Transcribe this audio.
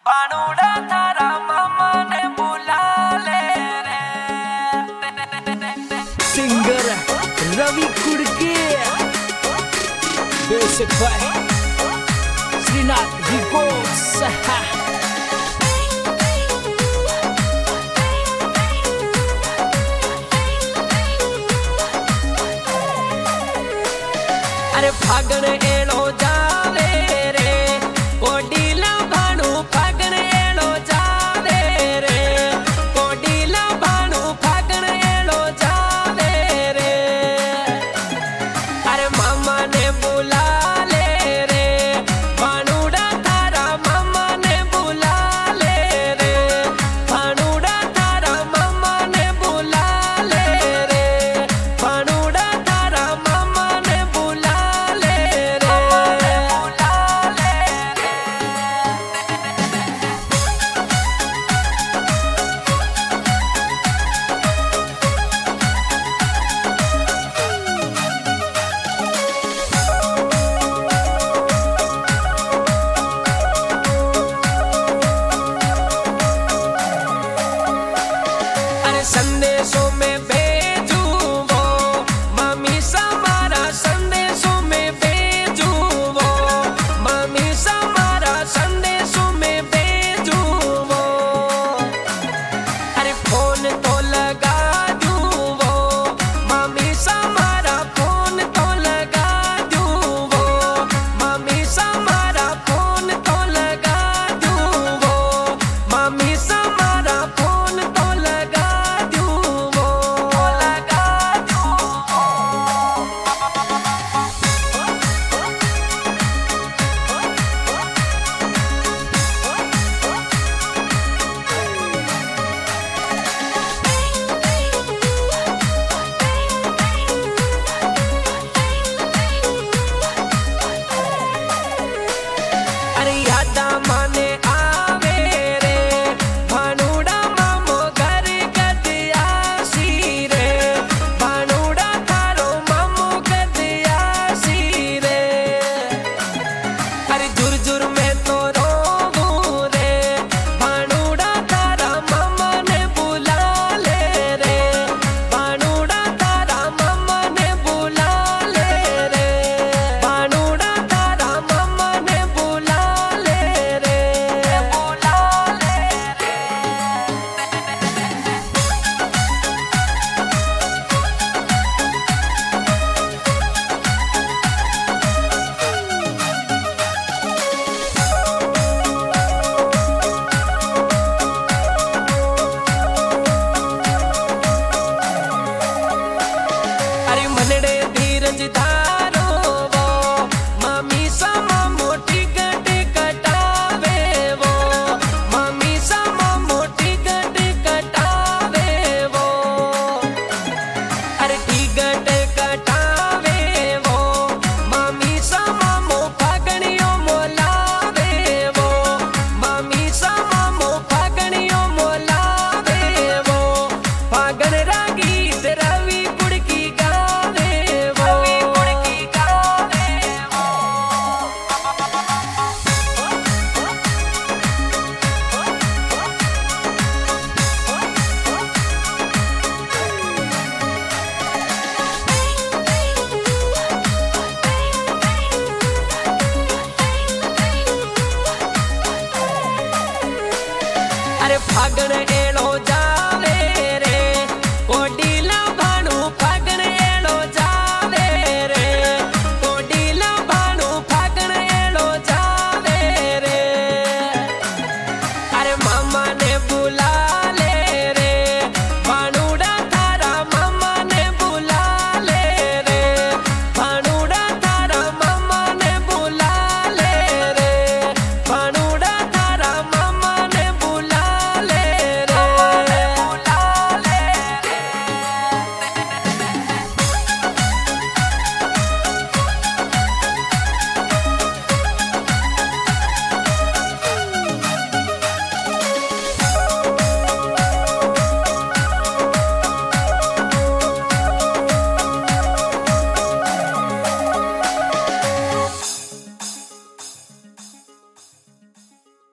बाणूड़ा थारा मामा ने बुला ले रे। सिंगर रवि कुड़के बेसिक भाई श्रीनाथ रिकॉर्ड्स। अरे फागण एलो जावे रे कोडीला भाणू फागण एलो जावे रे कोडीला भाणू फागण एलो जावे रे। अरे मामा ने बुला ले रे भाणूड़ा थारा मामा ने बुला ले रे भाणूड़ा थारा मामा ने बुला ले रे भाणूड़ा थारा मामा ने बुला ले रे। अरे संदेशों में भेजू वो मामी समारा संदेशों में भेजू वो मामी समारा संदेशों में भेजू वो। अरे फोन तो लगा दूं वो मामी समारा फोन तो लगा दूं वो मामी समारा फोन तो लगा दूं वो मामी समारा फोन तो लगा दूं वो लगा दूं। अरे यादा माने आवे रे भाणूड़ा मामो घर गदियासी रे भाणूड़ा थारो मामो गदियासी रे। अरे जुर जुर में तो रोवूं रे भाणूड़ा थारा मामा ने बुला ले रे भाणूड़ा थारा मामा ने बुला ले रे भाणूड़ा थारा मामा ने बुला ले रे बुला ले रे। अरे मनड़े धीरज धारो वो मामी समा मोटी गट कटावे वो मामी समा मोटी गट कटावे वो। अरे टी गट कटावे वो मामी समा मो फागणियो मोलावे वो मामी समा मो फागणियो मोलावे वो। फागण रागीत रवि कुड़की गावे वो रवि कुड़की गावे वो। अरे फागण एलो जा